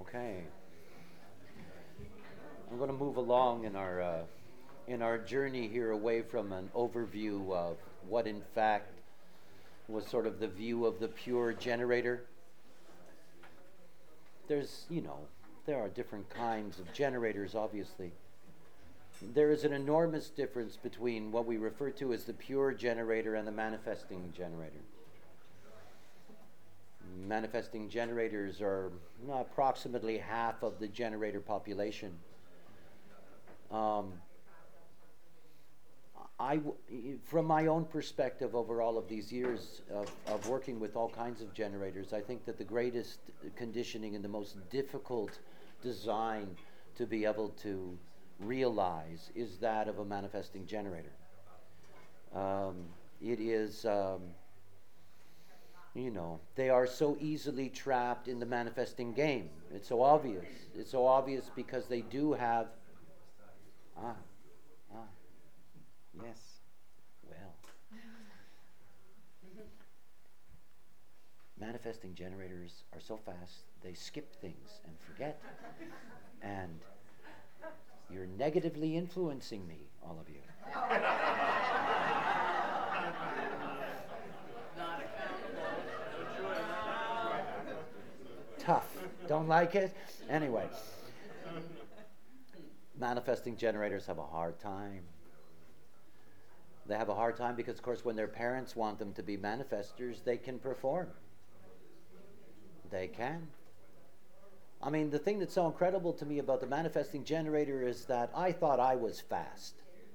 Okay, I'm going to move along in our journey here away from an overview of what in fact was sort of the view of the pure generator. There are different kinds of generators, obviously. There is an enormous difference between what we refer to as the pure generator and the manifesting generator. Manifesting generators are approximately half of the generator population. From my own perspective over all of these years of working with all kinds of generators, I think that the greatest conditioning and the most difficult design to be able to realize is that of a manifesting generator. It is, they are so easily trapped in the manifesting game. It's so obvious. It's so obvious because they do have, yes, well. Manifesting generators are so fast, they skip things and forget. And you're negatively influencing me, all of you. Tough. Don't like it? Anyway. Manifesting generators have a hard time. They have a hard time because, of course, when their parents want them to be manifestors, they can perform. They can. I mean, the thing that's so incredible to me about the manifesting generator is that I thought I was fast.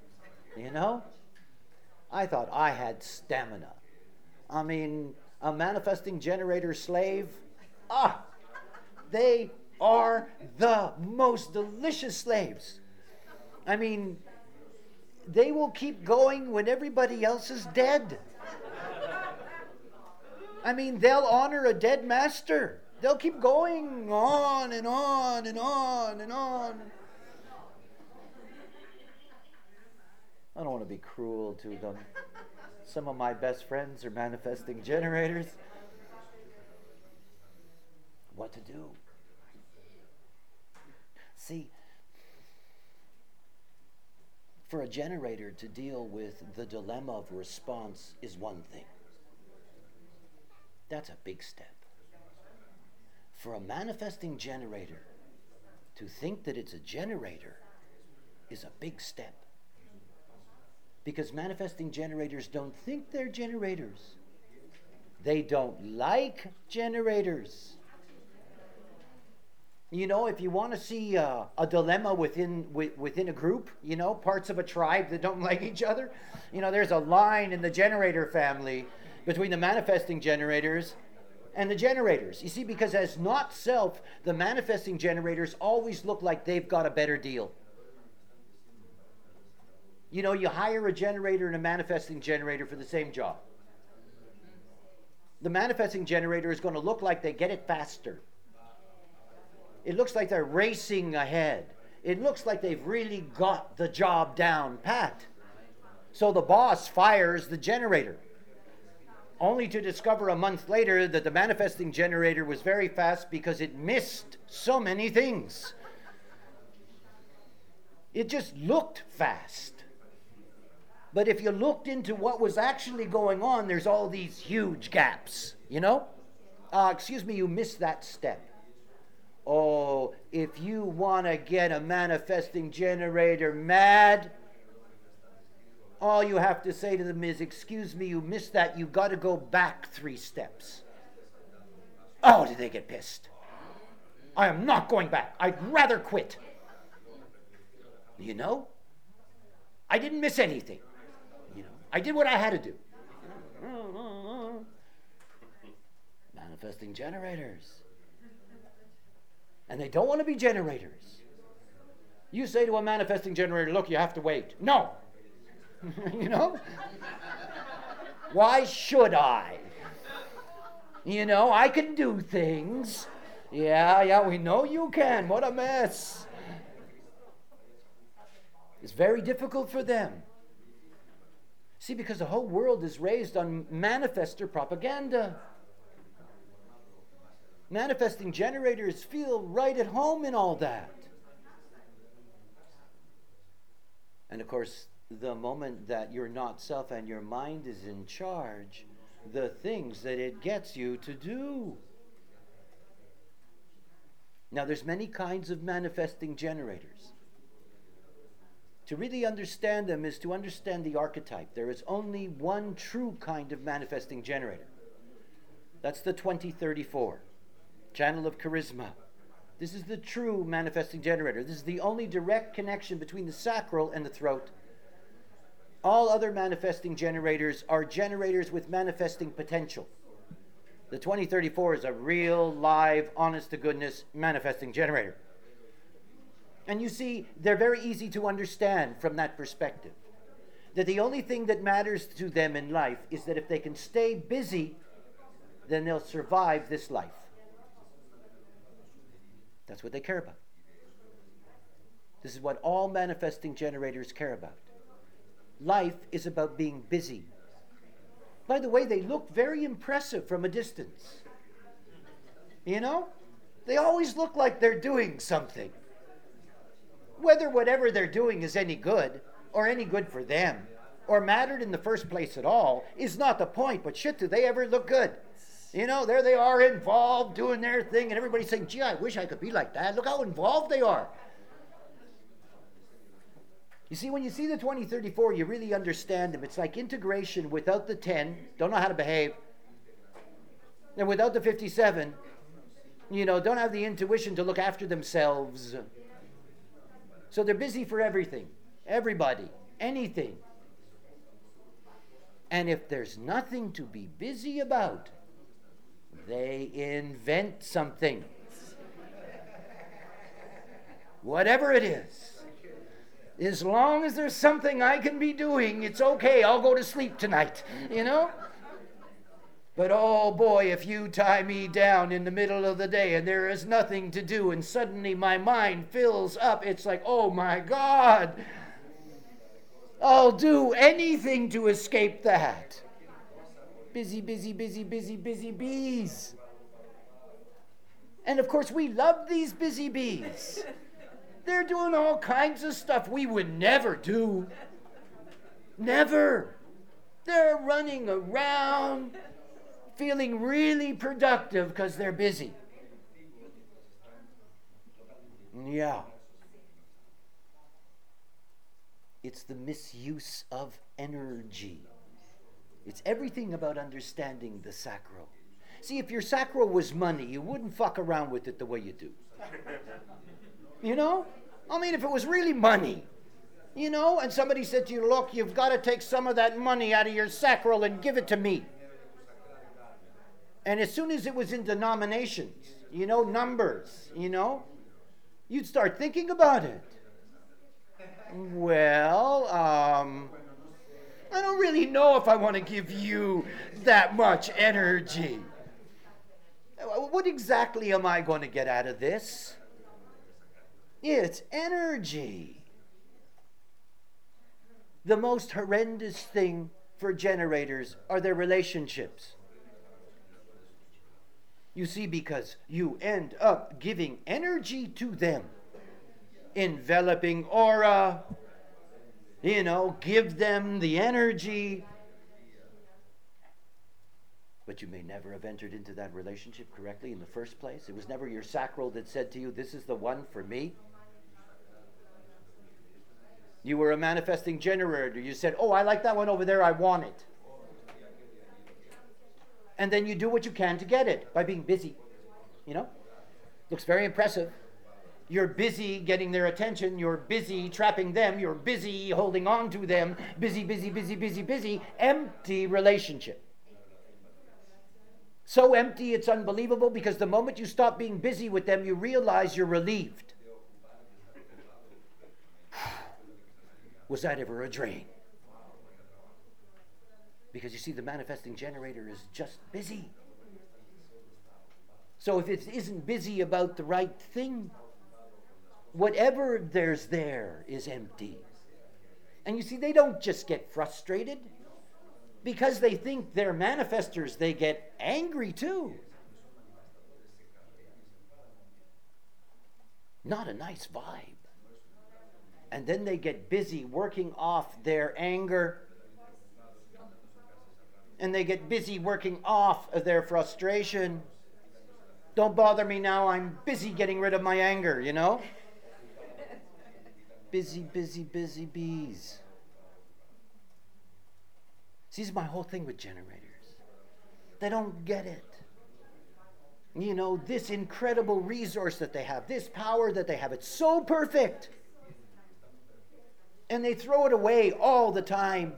I thought I had stamina. I mean, a manifesting generator slave, they are the most delicious slaves. I mean, they will keep going when everybody else is dead. I mean, they'll honor a dead master. They'll keep going on and on and on and on. I don't want to be cruel to them. Some of my best friends are manifesting generators. What to do? See, for a generator to deal with the dilemma of response is one thing. That's a big step. For a manifesting generator to think that it's a generator is a big step. Because manifesting generators don't think they're generators. They don't like generators. If you want to see a dilemma within a group, parts of a tribe that don't like each other, there's a line in the generator family between the manifesting generators and the generators. You see, because as not self, the manifesting generators always look like they've got a better deal. You hire a generator and a manifesting generator for the same job. The manifesting generator is going to look like they get it faster. It looks like they're racing ahead. It looks like they've really got the job down pat. So the boss fires the generator, only to discover a month later that the manifesting generator was very fast because it missed so many things. It just looked fast. But if you looked into what was actually going on, there's all these huge gaps, excuse me, you missed that step. Oh, if you want to get a manifesting generator mad, all you have to say to them is, excuse me, you missed that. You've got to go back 3 steps. Oh, did they get pissed? I am not going back. I'd rather quit. I didn't miss anything. I did what I had to do. Manifesting generators. And they don't want to be generators. You say to a manifesting generator, look, you have to wait. No. Why should I? I can do things. Yeah, we know you can. What a mess. It's very difficult for them. See, because the whole world is raised on manifester propaganda. Manifesting generators feel right at home in all that. And of course, the moment that you're not self and your mind is in charge, the things that it gets you to do. Now, there's many kinds of manifesting generators. To really understand them is to understand the archetype. There is only one true kind of manifesting generator. That's the 2034, channel of charisma. This is the true manifesting generator. This is the only direct connection between the sacral and the throat. All other manifesting generators are generators with manifesting potential. The 2034 is a real, live, honest-to-goodness manifesting generator. And you see, they're very easy to understand from that perspective. That the only thing that matters to them in life is that if they can stay busy, then they'll survive this life. That's what they care about. This is what all manifesting generators care about. Life is about being busy. By the way, they look very impressive from a distance. You know? They always look like they're doing something. Whether whatever they're doing is any good, or any good for them, or mattered in the first place at all, is not the point. But shit, do they ever look good? You know, there they are involved, doing their thing, and everybody's saying, gee, I wish I could be like that. Look how involved they are. You see, when you see the 2034, you really understand them. It's like integration without the 10, don't know how to behave. And without the 57, you know, don't have the intuition to look after themselves. So they're busy for everything, everybody, anything. And if there's nothing to be busy about, they invent something. Whatever it is. As long as there's something I can be doing, it's okay, I'll go to sleep tonight, you know? But oh boy, if you tie me down in the middle of the day and there is nothing to do and suddenly my mind fills up, it's like, oh my God, I'll do anything to escape that. Busy, busy, busy, busy, busy bees. And of course, we love these busy bees. They're doing all kinds of stuff we would never do. Never. They're running around, feeling really productive because they're busy. Yeah. It's the misuse of energy. It's everything about understanding the sacral. See, if your sacral was money, you wouldn't fuck around with it the way you do. You know? I mean, if it was really money, you know, and somebody said to you, look, you've got to take some of that money out of your sacral and give it to me. And as soon as it was in denominations, you know, numbers, you know, you'd start thinking about it. Well, I don't really know if I want to give you that much energy. What exactly am I going to get out of this? It's energy. The most horrendous thing for generators are their relationships. You see, because you end up giving energy to them. Enveloping aura, you know, give them the energy. But you may never have entered into that relationship correctly in the first place. It was never your sacral that said to you, this is the one for me. You were a manifesting generator. You said, oh, I like that one over there, I want it. And then you do what you can to get it by being busy. You know? Looks very impressive. You're busy getting their attention. You're busy trapping them. You're busy holding on to them. Busy, busy, busy, busy, busy. Empty relationship. So empty it's unbelievable, because the moment you stop being busy with them, you realize you're relieved. Was that ever a drain? Because you see, the manifesting generator is just busy. So if it isn't busy about the right thing, whatever there's there is empty. And you see, they don't just get frustrated. Because they think they're manifestors, they get angry too. Not a nice vibe. And then they get busy working off their anger. And they get busy working off of their frustration. Don't bother me now, I'm busy getting rid of my anger, you know? Busy, busy, busy bees. See, this is my whole thing with generators. They don't get it. You know, this incredible resource that they have, this power that they have, it's so perfect. And they throw it away all the time.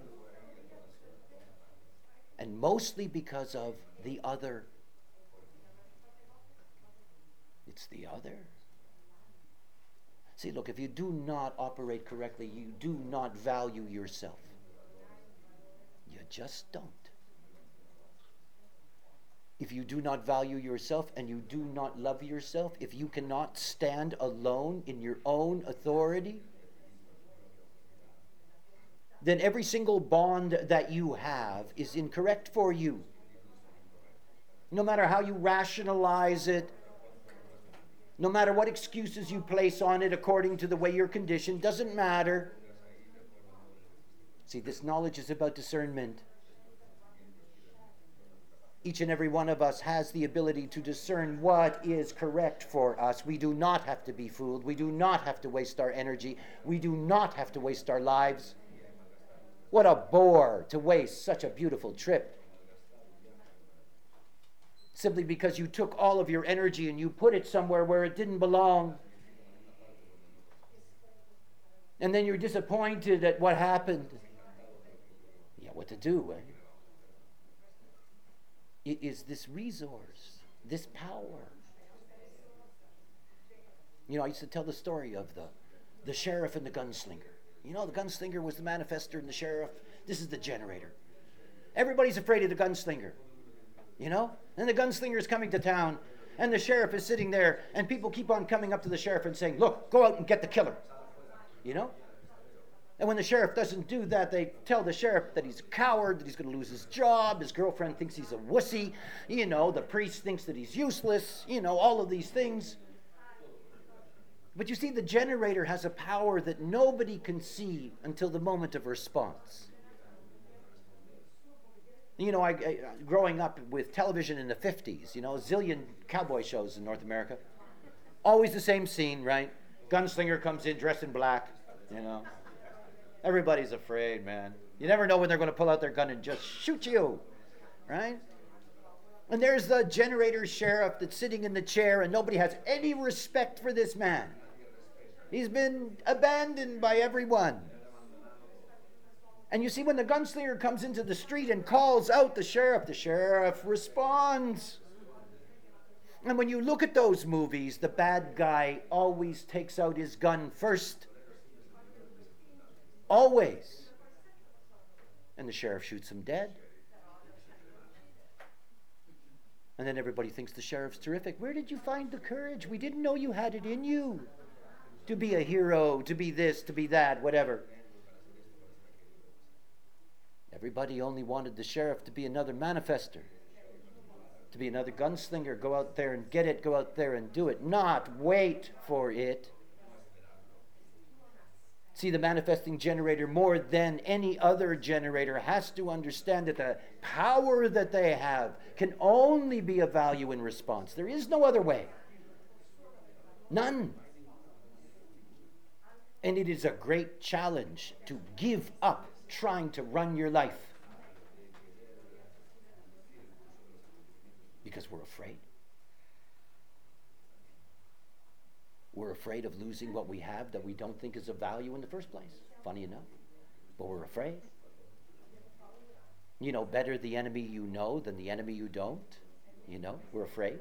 And mostly because of the other. It's the other. See, look, if you do not operate correctly, you do not value yourself. You just don't. If you do not value yourself and you do not love yourself, if you cannot stand alone in your own authority, then every single bond that you have is incorrect for you. No matter how you rationalize it, no matter what excuses you place on it according to the way you're conditioned, doesn't matter. See, this knowledge is about discernment. Each and every one of us has the ability to discern what is correct for us. We do not have to be fooled. We do not have to waste our energy. We do not have to waste our lives. What a bore to waste such a beautiful trip. Simply because you took all of your energy and you put it somewhere where it didn't belong. And then you're disappointed at what happened. Yeah, what to do, eh? It is this resource, this power. You know, I used to tell the story of the sheriff and the gunslinger. You know, the gunslinger was the manifester and the sheriff, this is the generator. Everybody's afraid of the gunslinger, you know? And the gunslinger is coming to town, and the sheriff is sitting there, and people keep on coming up to the sheriff and saying, look, go out and get the killer, you know? And when the sheriff doesn't do that, they tell the sheriff that he's a coward, that he's going to lose his job, his girlfriend thinks he's a wussy, you know, the priest thinks that he's useless, you know, all of these things. But you see, the generator has a power that nobody can see until the moment of response. You know, I growing up with television in the 50s, you know, a zillion cowboy shows in North America. Always the same scene, right? Gunslinger comes in dressed in black, you know. Everybody's afraid, man. You never know when they're going to pull out their gun and just shoot you, right? And there's the generator sheriff that's sitting in the chair, and nobody has any respect for this man. He's been abandoned by everyone. And you see, when the gunslinger comes into the street and calls out the sheriff responds. And when you look at those movies, the bad guy always takes out his gun first. Always. And the sheriff shoots him dead. And then everybody thinks the sheriff's terrific. Where did you find the courage? We didn't know you had it in you. To be a hero, to be this, to be that, whatever. Everybody only wanted the sheriff to be another manifester. To be another gunslinger. Go out there and get it. Go out there and do it. Not wait for it. See, the manifesting generator, more than any other generator, has to understand that the power that they have can only be of value in response. There is no other way. None. And it is a great challenge to give up trying to run your life. Because we're afraid. We're afraid of losing what we have that we don't think is of value in the first place. Funny enough. But we're afraid. You know, better the enemy you know than the enemy you don't. You know, we're afraid.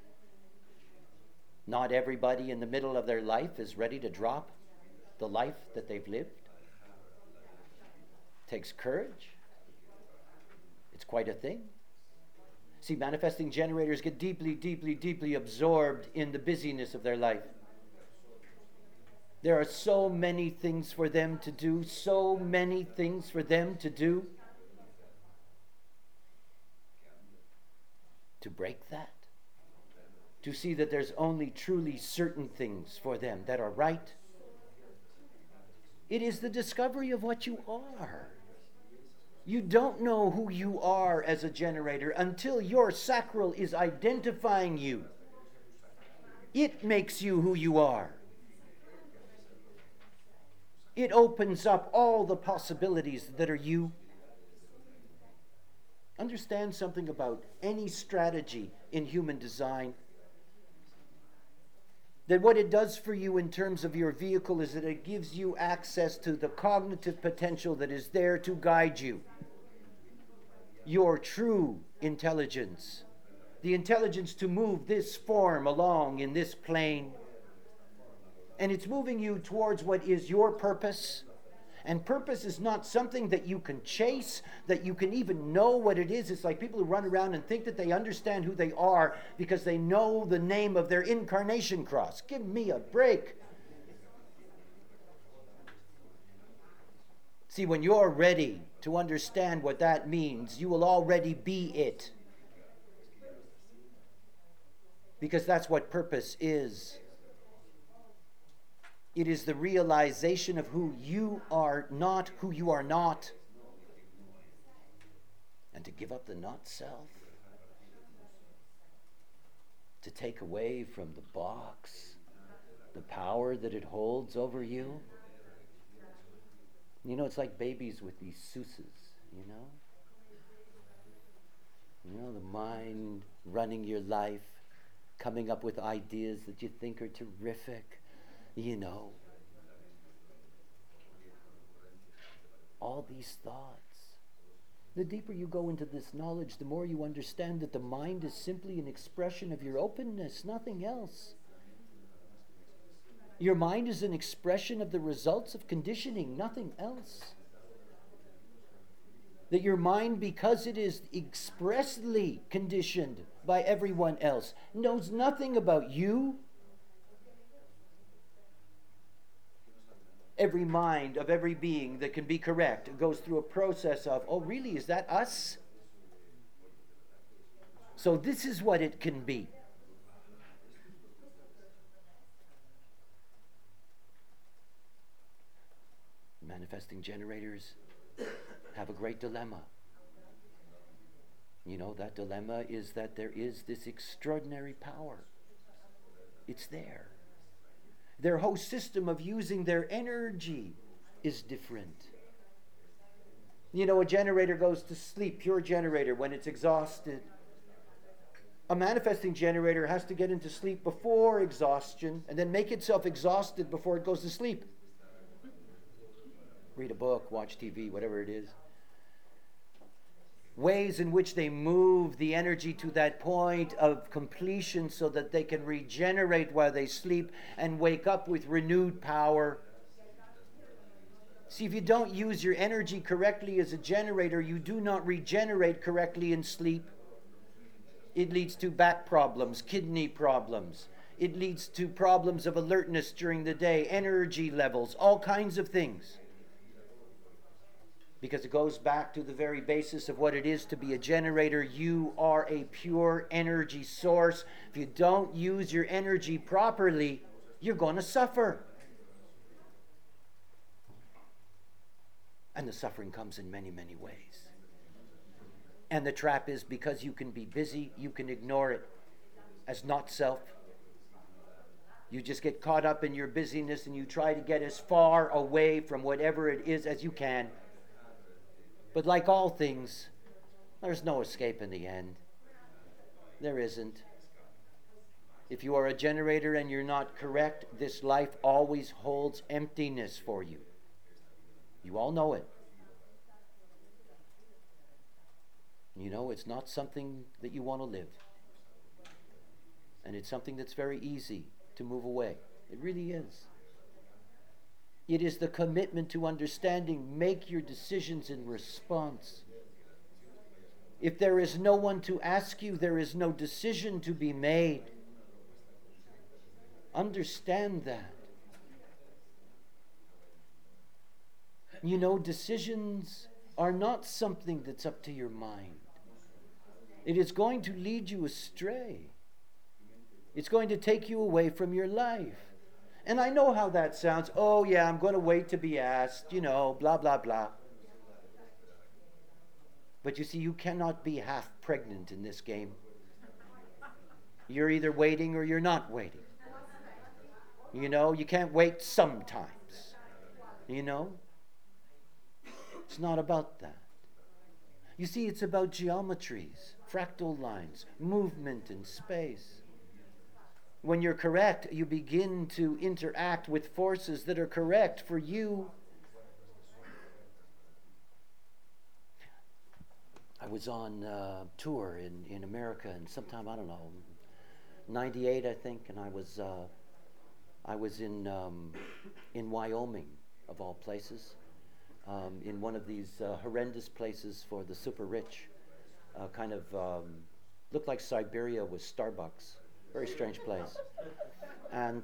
Not everybody in the middle of their life is ready to drop the life that they've lived. It takes courage. It's quite a thing. See, manifesting generators get deeply, deeply, deeply absorbed in the busyness of their life. There are so many things for them to do, so many things for them to do. To break that, to see that there's only truly certain things for them that are right. It is the discovery of what you are. You don't know who you are as a generator until your sacral is identifying you. It makes you who you are. It opens up all the possibilities that are you. Understand something about any strategy in human design. That what it does for you in terms of your vehicle is that it gives you access to the cognitive potential that is there to guide you. Your true intelligence. The intelligence to move this form along in this plane. And it's moving you towards what is your purpose. And purpose is not something that you can chase, that you can even know what it is. It's like people who run around and think that they understand who they are because they know the name of their incarnation cross. Give me a break. See, when you're ready to understand what that means, you will already be it. Because that's what purpose is. It is the realization of who you are not, and to give up the not self, to take away from the box the power that it holds over you. You know, it's like babies with these sousas, you know? You know, the mind running your life, coming up with ideas that you think are terrific. You know, all these thoughts. The deeper you go into this knowledge, the more you understand that the mind is simply an expression of your openness, nothing else. Your mind is an expression of the results of conditioning, nothing else. That your mind, because it is expressly conditioned by everyone else, knows nothing about you. Every mind of every being that can be correct goes through a process of, oh, really, is that us? So this is what it can be. Manifesting generators have a great dilemma. You know, that dilemma is that there is this extraordinary power. It's there. Their whole system of using their energy is different. You know, a generator goes to sleep, pure generator, when it's exhausted. A manifesting generator has to get into sleep before exhaustion and then make itself exhausted before it goes to sleep. Read a book, watch TV, whatever it is. Ways in which they move the energy to that point of completion so that they can regenerate while they sleep and wake up with renewed power. See, if you don't use your energy correctly as a generator, you do not regenerate correctly in sleep. It leads to back problems, kidney problems. It leads to problems of alertness during the day, energy levels, all kinds of things. Because it goes back to the very basis of what it is to be a generator. You are a pure energy source. If you don't use your energy properly, you're going to suffer. And the suffering comes in many, many ways. And the trap is because you can be busy, you can ignore it as not self. You just get caught up in your busyness and you try to get as far away from whatever it is as you can. But like all things, there's no escape in the end. There isn't. If you are a generator and you're not correct, this life always holds emptiness for you. You all know it. You know, it's not something that you want to live. And it's something that's very easy to move away. It really is. It is the commitment to understanding. Make your decisions in response. If there is no one to ask you, there is no decision to be made. Understand that. You know, decisions are not something that's up to your mind. It is going to lead you astray. It's going to take you away from your life. And I know how that sounds. Oh, yeah, I'm going to wait to be asked, blah, blah, blah. But you see, you cannot be half pregnant in this game. You're either waiting or you're not waiting. You can't wait sometimes. It's not about that. You see, it's about geometries, fractal lines, movement in space. When you're correct, you begin to interact with forces that are correct for you. I was on tour in America, and sometime, I don't know, 98, I think, and I was in Wyoming, of all places, in one of these horrendous places for the super rich, looked like Siberia with Starbucks. Very strange place. And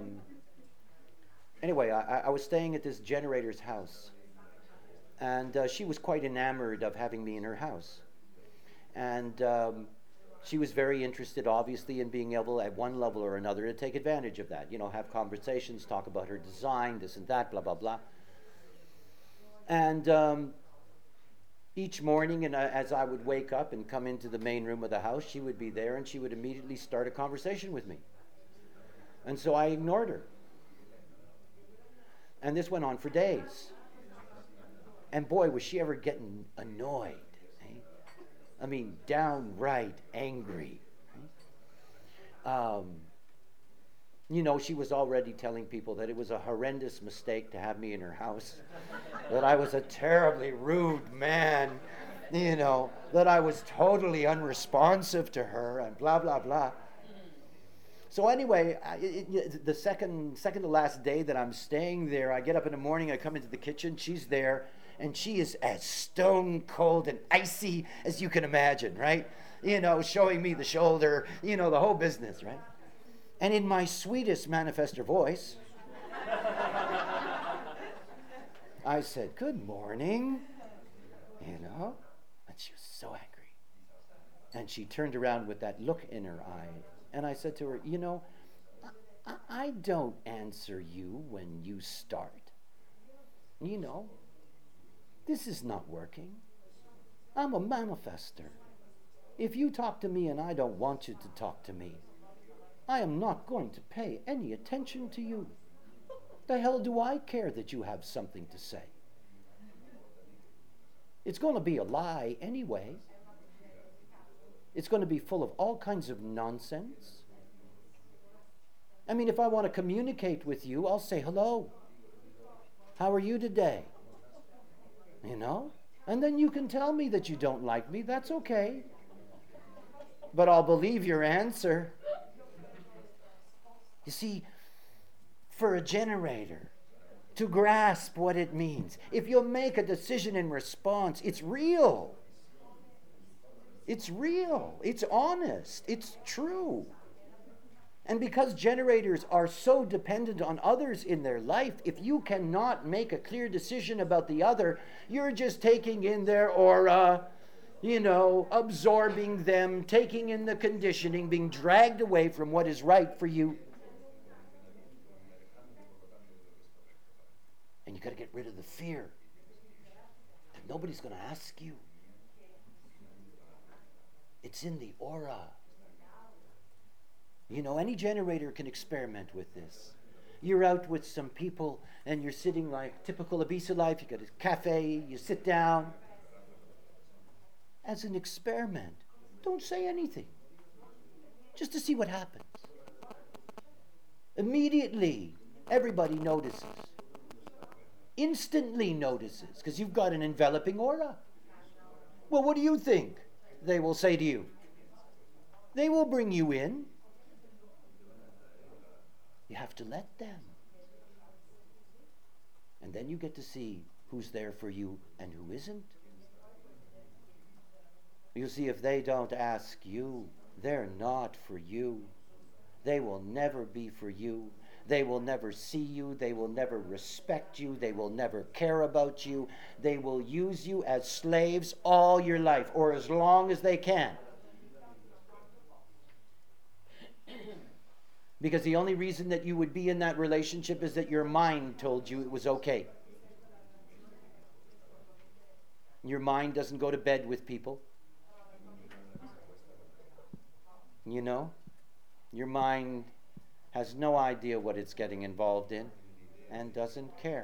anyway, I was staying at this generator's house, and she was quite enamored of having me in her house. And she was very interested, obviously, in being able, at one level or another, to take advantage of that. Have conversations, talk about her design, this and that, blah, blah, blah. And each morning, and as I would wake up and come into the main room of the house, she would be there, and she would immediately start a conversation with me. And so I ignored her. And this went on for days. And boy, was she ever getting annoyed. I mean, downright angry. She was already telling people that it was a horrendous mistake to have me in her house, that I was a terribly rude man, that I was totally unresponsive to her, and blah, blah, blah. So anyway, the second to last day that I'm staying there, I get up in the morning, I come into the kitchen, she's there, and she is as stone cold and icy as you can imagine, right? Showing me the shoulder, the whole business, right? And in my sweetest manifestor voice, I said, "Good morning," and she was so angry. And she turned around with that look in her eye, and I said to her, I don't answer you when you start. This is not working. I'm a manifester. If you talk to me and I don't want you to talk to me, I am not going to pay any attention to you. The hell do I care that you have something to say? It's going to be a lie anyway. It's going to be full of all kinds of nonsense. I mean, if I want to communicate with you, I'll say hello. How are you today? And then you can tell me that you don't like me. That's okay. But I'll believe your answer. You see, for a generator to grasp what it means, if you'll make a decision in response, it's real. It's real. It's honest. It's true. And because generators are so dependent on others in their life, if you cannot make a clear decision about the other, you're just taking in their aura, absorbing them, taking in the conditioning, being dragged away from what is right for you. And you got to get rid of the fear that nobody's going to ask you. It's in the aura. Any generator can experiment with this. You're out with some people and you're sitting like typical Ibiza life. You got a cafe, you sit down. As an experiment, don't say anything. Just to see what happens. Immediately, everybody notices. Instantly notices, because you've got an enveloping aura. Well, what do you think? They will say to you. They will bring you in. You have to let them. And then you get to see who's there for you and who isn't. You see, if they don't ask you, they're not for you. They will never be for you. They will never see you. They will never respect you. They will never care about you. They will use you as slaves all your life, or as long as they can. Because the only reason that you would be in that relationship is that your mind told you it was okay. Your mind doesn't go to bed with people. You know? Your mind has no idea what it's getting involved in and doesn't care.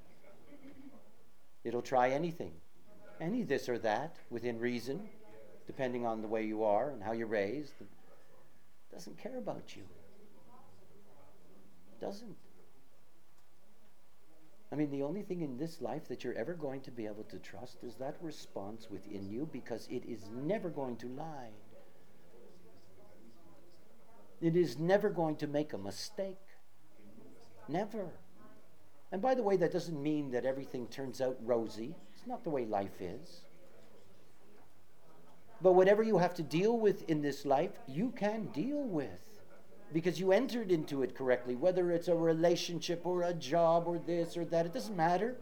It'll try anything, any this or that, within reason, depending on the way you are and how you're raised. It doesn't care about you. It doesn't. I mean, the only thing in this life that you're ever going to be able to trust is that response within you, because it is never going to lie. It is never going to make a mistake. Never. And by the way, that doesn't mean that everything turns out rosy. It's not the way life is. But whatever you have to deal with in this life, you can deal with. Because you entered into it correctly. Whether it's a relationship or a job or this or that, it doesn't matter.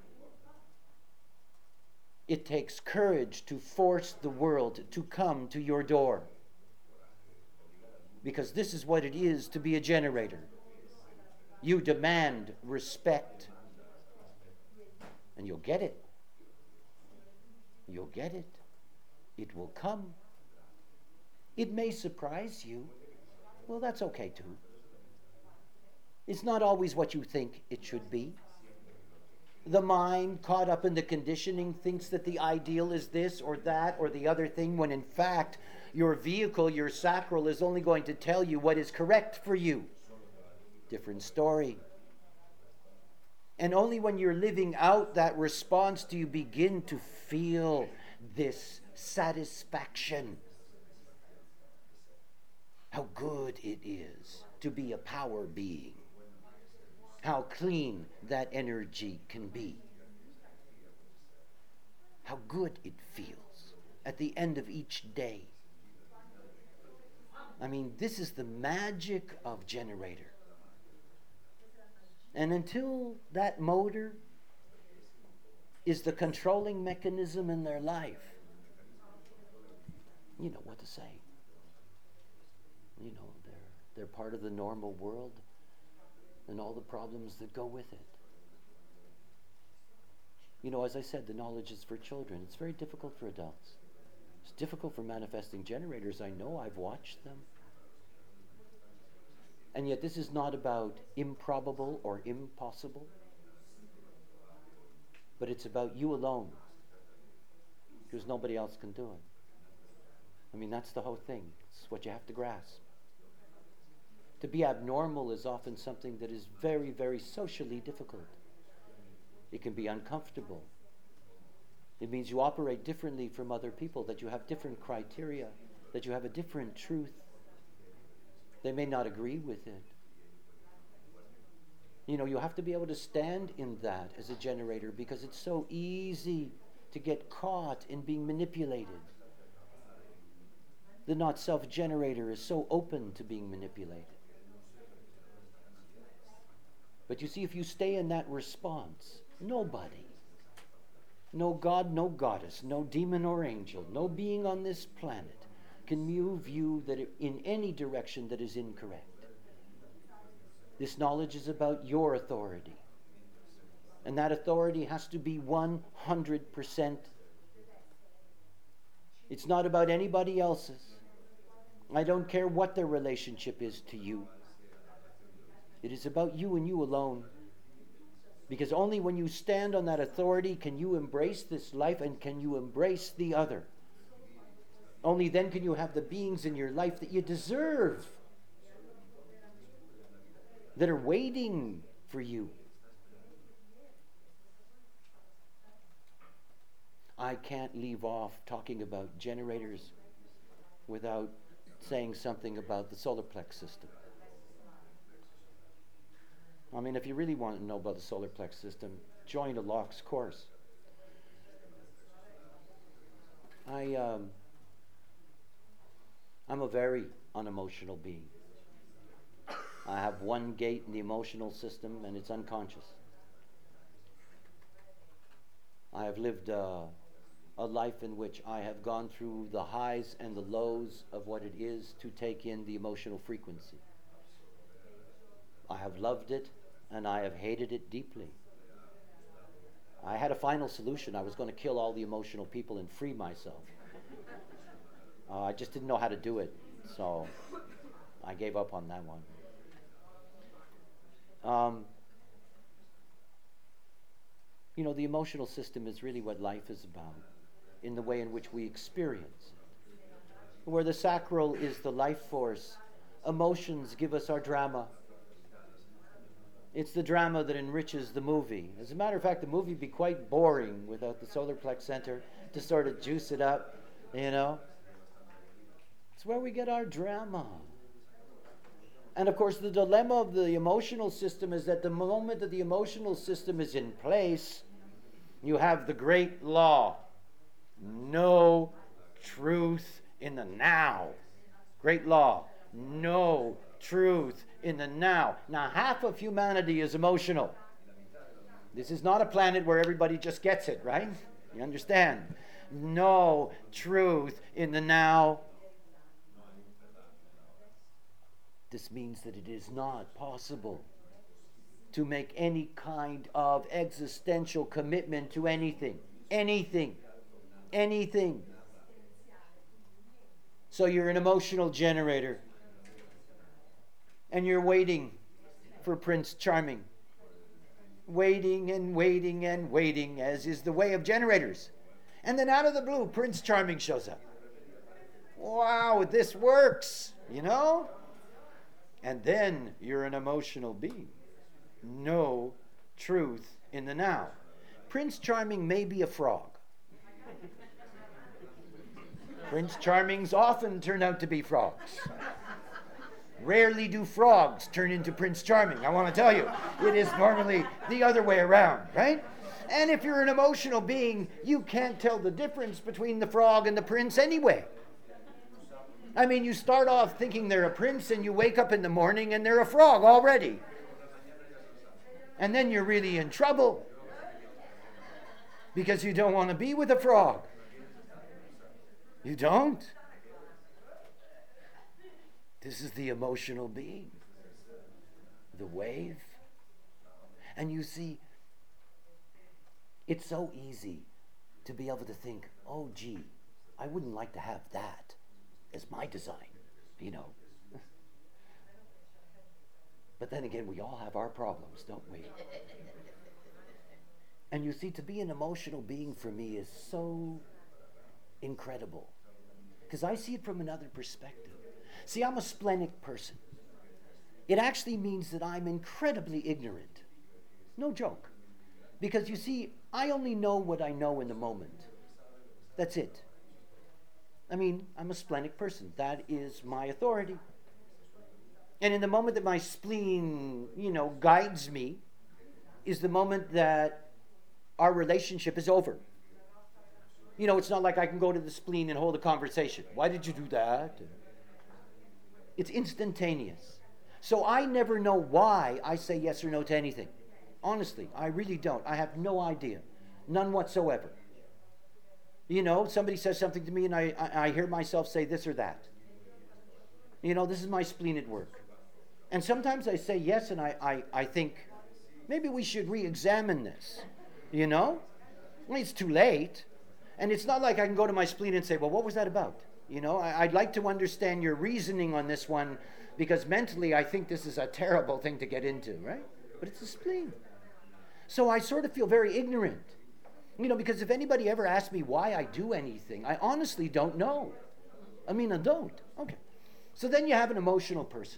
It takes courage to force the world to come to your door. Because this is what it is to be a generator. You demand respect. And you'll get it. You'll get it. It will come. It may surprise you. Well, that's okay too. It's not always what you think it should be. The mind, caught up in the conditioning, thinks that the ideal is this or that or the other thing, when in fact, your vehicle, your sacral, is only going to tell you what is correct for you. Different story. And only when you're living out that response do you begin to feel this satisfaction. How good it is to be a power being. How clean that energy can be. How good it feels at the end of each day. I mean, this is the magic of generator. And until that motor is the controlling mechanism in their life, you know what to say. You know, they're part of the normal world and all the problems that go with it. You know, as I said, the knowledge is for children. It's very difficult for adults. It's difficult for manifesting generators. I know, I've watched them. And yet this is not about improbable or impossible, but it's about you alone, because nobody else can do it. I mean, that's the whole thing. It's what you have to grasp. To be abnormal is often something that is very, very socially difficult. It can be uncomfortable. It means you operate differently from other people, that you have different criteria, that you have a different truth. They may not agree with it. You know, you have to be able to stand in that as a generator, because it's so easy to get caught in being manipulated. The not-self generator is so open to being manipulated. But you see, if you stay in that response, nobody, no God, no goddess, no demon or angel, no being on this planet can move you in any direction that is incorrect. This knowledge is about your authority. And that authority has to be 100%. It's not about anybody else's. I don't care what their relationship is to you. It is about you and you alone. Because only when you stand on that authority can you embrace this life and can you embrace the other. Only then can you have the beings in your life that you deserve, that are waiting for you. I can't leave off talking about generators without saying something about the solar plex system. I mean, if you really want to know about the solar plex system, join a LOX course. I'm a very unemotional being. I have one gate in the emotional system, and it's unconscious. I have lived a life in which I have gone through the highs and the lows of what it is to take in the emotional frequency. have loved it and I have hated it deeply. I had a final solution. I was going to kill all the emotional people and free myself. I just didn't know how to do it, so I gave up on that one. The emotional system is really what life is about, in the way in which we experience it. Where the sacral is the life force, emotions give us our drama. It's the drama that enriches the movie. As a matter of fact, the movie would be quite boring without the solar plex center to sort of juice it up, It's where we get our drama. And of course, the dilemma of the emotional system is that the moment that the emotional system is in place, you have the great law. No truth in the now. Great law. No truth in the now. Now, half of humanity is emotional. This is not a planet where everybody just gets it, right? You understand? No truth in the now. This means that it is not possible to make any kind of existential commitment to anything. Anything. So you're an emotional generator. And you're waiting for Prince Charming. Waiting and waiting and waiting, as is the way of generators. And then out of the blue, Prince Charming shows up. Wow, this works, And then you're an emotional being. No truth in the now. Prince Charming may be a frog. Prince Charmings often turn out to be frogs. Rarely do frogs turn into Prince Charming. I want to tell you, it is normally the other way around, right? And if you're an emotional being, you can't tell the difference between the frog and the prince anyway. I mean, you start off thinking they're a prince and you wake up in the morning and they're a frog already. And then you're really in trouble because you don't want to be with a frog. You don't. This is the emotional being, the wave. And you see, it's so easy to be able to think, oh, gee, I wouldn't like to have that as my design, But then again, we all have our problems, don't we? And you see, to be an emotional being for me is so incredible. Because I see it from another perspective. See, I'm a splenic person. It actually means that I'm incredibly ignorant. No joke. Because you see, I only know what I know in the moment. That's it. I mean, I'm a splenic person. That is my authority. And in the moment that my spleen, guides me, is the moment that our relationship is over. It's not like I can go to the spleen and hold a conversation. Why did you do that? It's instantaneous. So I never know why I say yes or no to anything. Honestly, I really don't. I have no idea. None whatsoever. Somebody says something to me and I hear myself say this or that. This is my spleen at work. And sometimes I say yes and I think, maybe we should re-examine this. It's too late. And it's not like I can go to my spleen and say, well, what was that about? I'd like to understand your reasoning on this one because mentally I think this is a terrible thing to get into, right? But it's a spleen. So I sort of feel very ignorant. Because if anybody ever asks me why I do anything, I honestly don't know. I don't. Okay. So then you have an emotional person.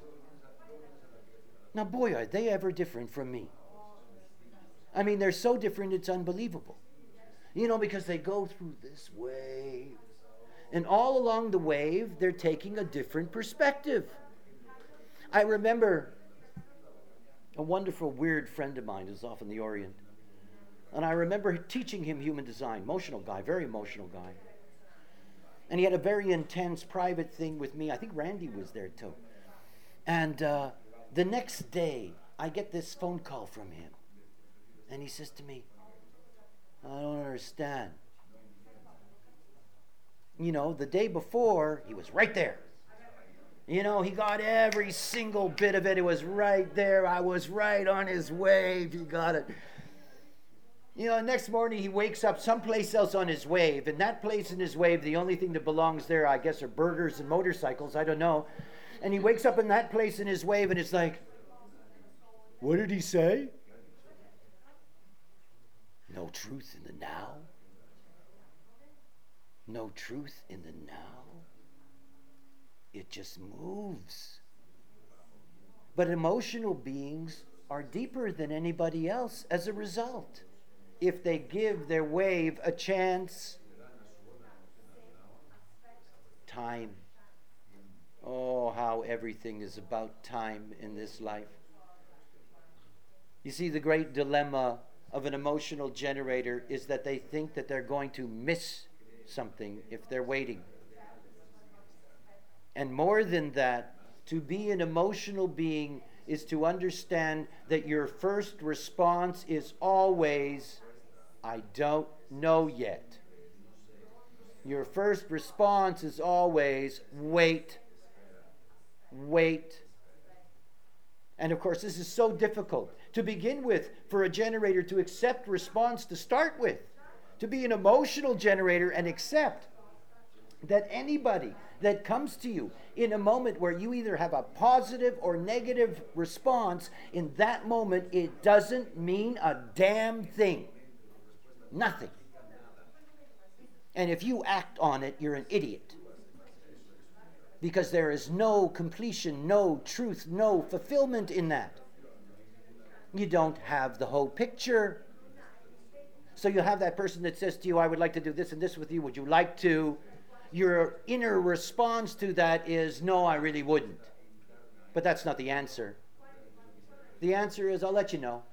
Now, boy, are they ever different from me. They're so different, it's unbelievable. Because they go through this wave. And all along the wave, they're taking a different perspective. I remember a wonderful, weird friend of mine who's off in the Orient. And I remember teaching him human design. Emotional guy, very emotional guy. And he had a very intense private thing with me. I think Randy was there too. And the next day, I get this phone call from him. And he says to me, I don't understand. The day before, he was right there. You know, he got every single bit of it. It was right there. I was right on his wave. He got it. You know, next morning he wakes up someplace else on his wave. And that place in his wave, the only thing that belongs there, I guess, are burgers and motorcycles. I don't know. And he wakes up in that place in his wave and it's like, what did he say? No truth in the now. No truth in the now. It just moves. But emotional beings are deeper than anybody else as a result. If they give their wave a chance. Time. Oh, how everything is about time in this life. You see, the great dilemma of an emotional generator is that they think that they're going to miss something if they're waiting. And more than that, to be an emotional being is to understand that your first response is always, I don't know yet. Your first response is always, wait. Wait. And of course, this is so difficult to begin with for a generator to accept response to start with. To be an emotional generator and accept that anybody that comes to you in a moment where you either have a positive or negative response, in that moment it doesn't mean a damn thing. Nothing. And if you act on it, you're an idiot. Because there is no completion, no truth, no fulfillment in that. You don't have the whole picture. So you have that person that says to you, I would like to do this and this with you. Would you like to? Your inner response to that is, no, I really wouldn't. But that's not the answer. The answer is, I'll let you know.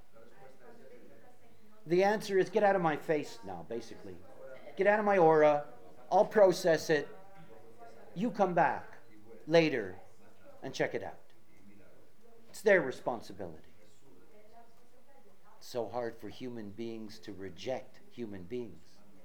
The answer is, get out of my face now, basically. Get out of my aura. I'll process it. You come back later and check it out. It's their responsibility. It's so hard for human beings to reject human beings.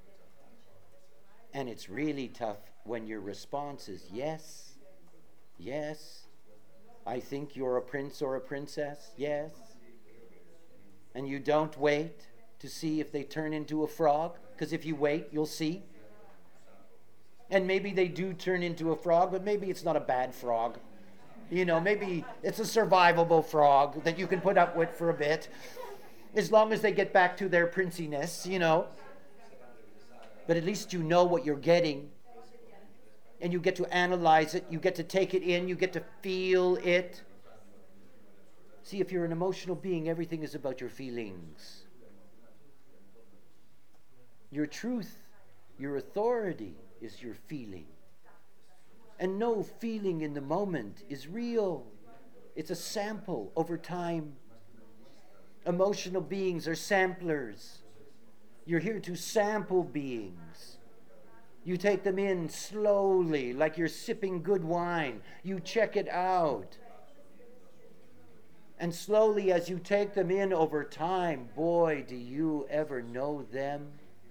And it's really tough when your response is yes, yes, I think you're a prince or a princess, yes. And you don't wait to see if they turn into a frog, because if you wait, you'll see. And maybe they do turn into a frog, but maybe it's not a bad frog. You know, maybe it's a survivable frog that you can put up with for a bit, as long as they get back to their princiness, you know. But at least you know what you're getting. And you get to analyze it. You get to take it in. You get to feel it. See, if you're an emotional being, everything is about your feelings. Your truth, your authority is your feeling. And no feeling in the moment is real. It's a sample over time. Emotional beings are samplers. You're here to sample beings. You take them in slowly, like you're sipping good wine. You check it out. And slowly, as you take them in over time, boy, do you ever know them.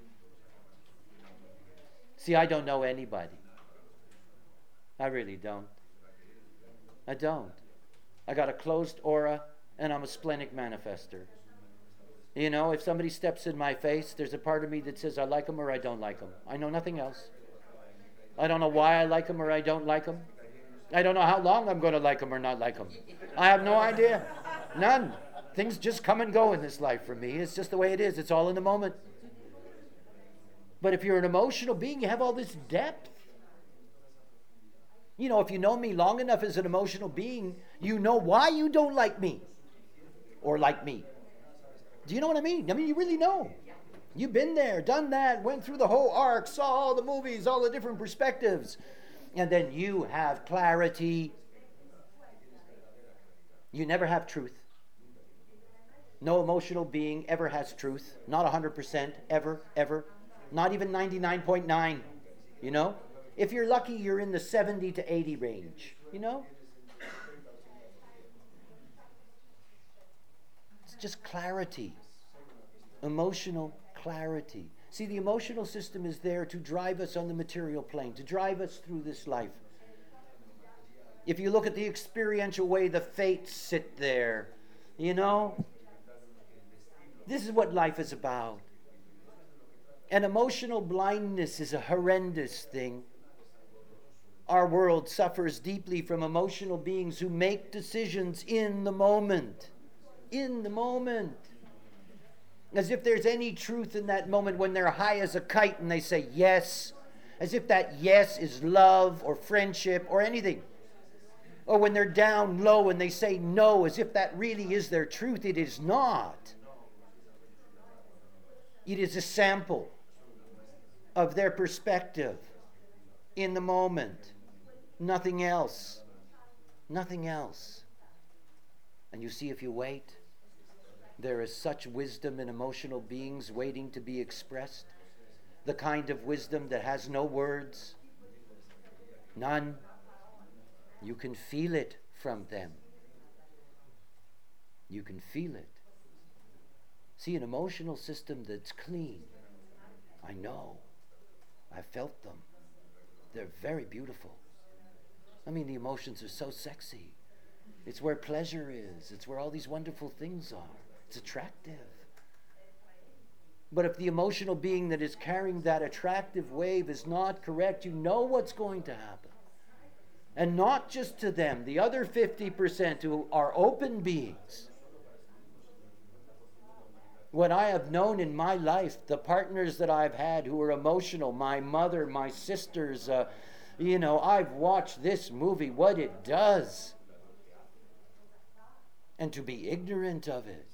See, I don't know anybody. I really don't. I don't. I got a closed aura, and I'm a splenic manifester. You know, if somebody steps in my face, there's a part of me that says I like them or I don't like them. I know nothing else. I don't know why I like them or I don't like them. I don't know how long I'm going to like them or not like them. I have no idea. None. Things just come and go in this life for me. It's just the way it is. It's all in the moment. But if you're an emotional being, you have all this depth. You know, if you know me long enough as an emotional being, you know why you don't like me or like me. Do you know what I mean? I mean, you really know. You've been there, done that, went through the whole arc, saw all the movies, all the different perspectives. And then you have clarity. You never have truth. No emotional being ever has truth. Not 100%, ever, ever. Not even 99.9, you know? If you're lucky, you're in the 70 to 80 range, you know? It's just clarity. Emotional clarity. See, the emotional system is there to drive us on the material plane, to drive us through this life. If you look at the experiential way the fates sit there, you know, this is what life is about. And emotional blindness is a horrendous thing. Our world suffers deeply from emotional beings who make decisions in the moment. In the moment. As if there's any truth in that moment when they're high as a kite and they say yes. As if that yes is love or friendship or anything. Or when they're down low and they say no, as if that really is their truth. It is not. It is a sample of their perspective in the moment. Nothing else. Nothing else. And you see, if you wait, there is such wisdom in emotional beings waiting to be expressed. The kind of wisdom that has no words. None. You can feel it from them. You can feel it. See, an emotional system that's clean. I know. I've felt them. They're very beautiful. I mean, the emotions are so sexy. It's where pleasure is. It's where all these wonderful things are. It's attractive. But if the emotional being that is carrying that attractive wave is not correct, you know what's going to happen. And not just to them, the other 50% who are open beings. What I have known in my life, the partners that I've had who are emotional, my mother, my sisters, I've watched this movie, what it does. And to be ignorant of it.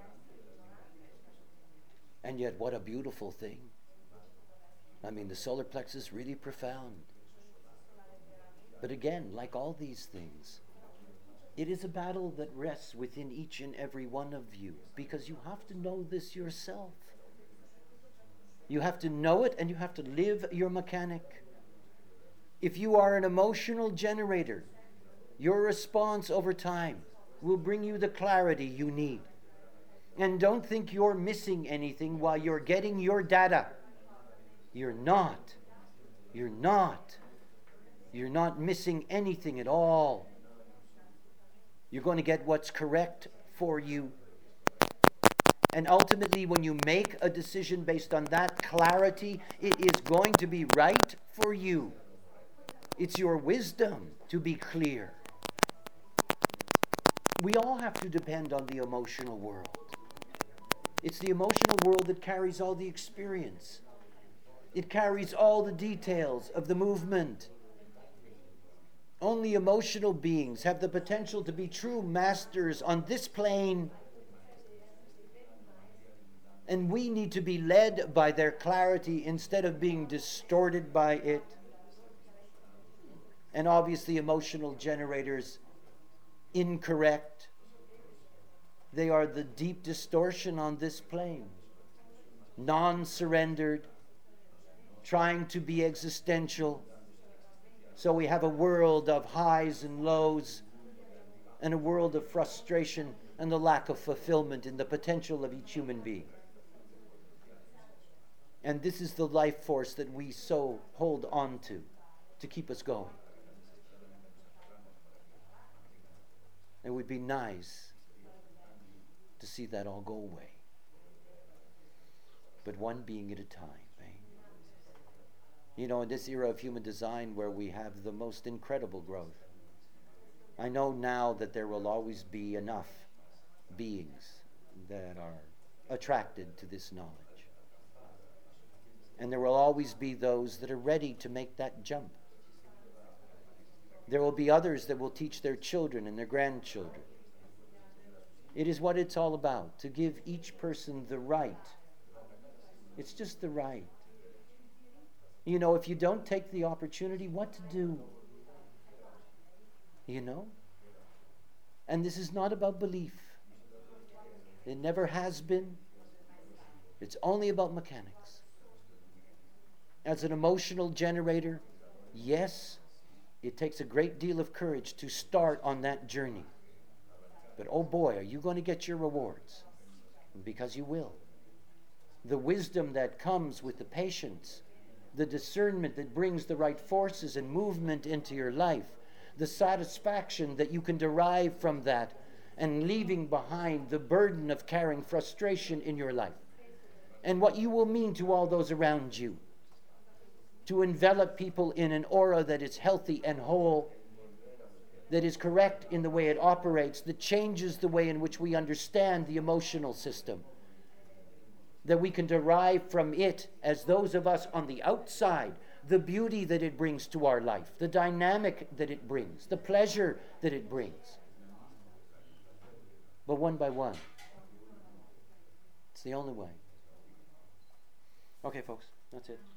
And yet, what a beautiful thing. I mean, the solar plexus is really profound. But again, like all these things, it is a battle that rests within each and every one of you, because you have to know this yourself. You have to know it, and you have to live your mechanic. If you are an emotional generator, your response over time will bring you the clarity you need. And don't think you're missing anything while you're getting your data. You're not. You're not. You're not missing anything at all. You're going to get what's correct for you. And ultimately, when you make a decision based on that clarity, it is going to be right for you. It's your wisdom to be clear. We all have to depend on the emotional world. It's the emotional world that carries all the experience. It carries all the details of the movement. Only emotional beings have the potential to be true masters on this plane. And we need to be led by their clarity instead of being distorted by it. And obviously, emotional generators, incorrect. They are the deep distortion on this plane. Non-surrendered, trying to be existential. So we have a world of highs and lows, and a world of frustration and the lack of fulfillment in the potential of each human being. And this is the life force that we so hold on to keep us going. It would be nice to see that all go away. But one being at a time. You know, in this era of human design where we have the most incredible growth, I know now that there will always be enough beings that are attracted to this knowledge. And there will always be those that are ready to make that jump. There will be others that will teach their children and their grandchildren. It is what it's all about, to give each person the right. It's just the right. You know, if you don't take the opportunity, what to do? You know? And this is not about belief. It never has been. It's only about mechanics. As an emotional generator, yes, it takes a great deal of courage to start on that journey. But oh boy, are you going to get your rewards? Because you will. The wisdom that comes with the patience, the discernment that brings the right forces and movement into your life, the satisfaction that you can derive from that, and leaving behind the burden of carrying frustration in your life, and what you will mean to all those around you, to envelop people in an aura that is healthy and whole, that is correct in the way it operates, that changes the way in which we understand the emotional system, that we can derive from it, as those of us on the outside, the beauty that it brings to our life, the dynamic that it brings, the pleasure that it brings. But one by one. It's the only way. Okay, folks, that's it.